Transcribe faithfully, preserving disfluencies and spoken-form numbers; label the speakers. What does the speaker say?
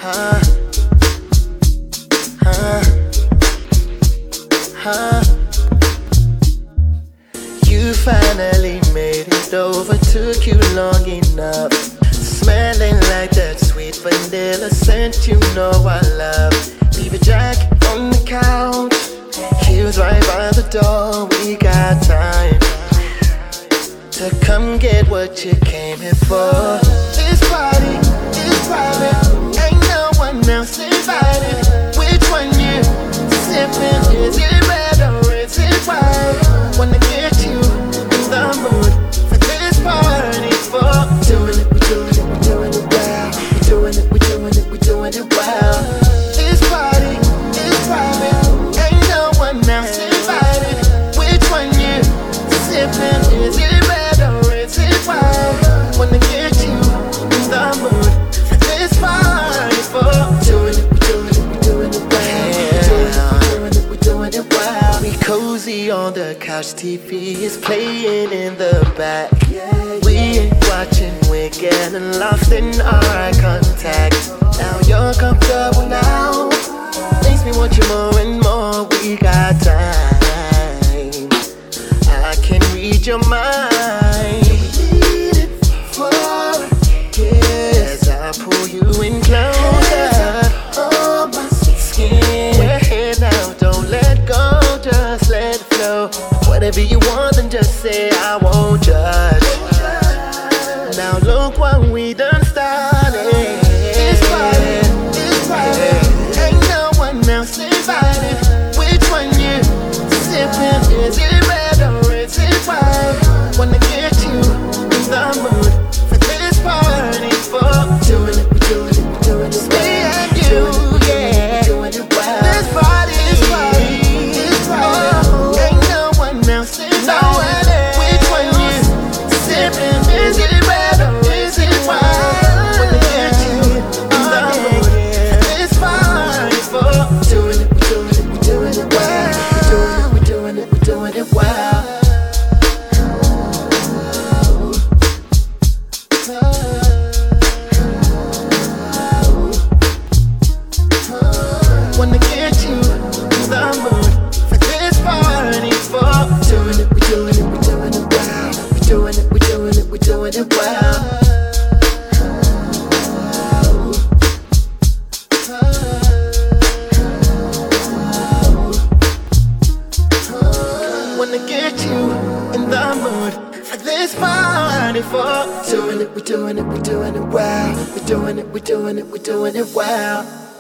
Speaker 1: Huh, huh, huh. You finally made it over, took you long enough. Smelling like that sweet vanilla scent you know I love. Leave your jacket on the couch, heels right by the door. We got time to come get what you came here for. This party is private, ain't no one else invited. Which one you sipping? Is it red or is it white? Wanna get you in the mood for this party. For doing it, we're doing it, we're doing it well. We're doing it, we're doing it, we're doing it well. This party is private, ain't no one else invited. Which one you sipping? Is it red or is it white? Wanna get you in the mood for this party. For doing it, we're doing it, we're doing it well. We're doing it, we're doing it well. We cozy on the couch, T V is playing in the back. We ain't watching, we're getting lost in our eye contact. Now you're comfortable now, makes me want you more and more. We got time, I can read your mind. We need it for, yes, I pull you in closer. Oh, my skin, we're here now, don't let go, just let it flow. Whatever you want, then just say I won't judge. Now look what we done started. It's private, it's private, ain't no one else invited. Which one you sipping? Is it red or is it white? Wanna get you in the mood for this party. For doing it, we're doing it, we're doing it. Me and you, yeah, we're doing it well. This party is party, it's private, ain't no one else invited. Which one you sipping? Is it for doing it, we're doing it, we're doing it well. We're doing it, we're doing it, we're doing it well.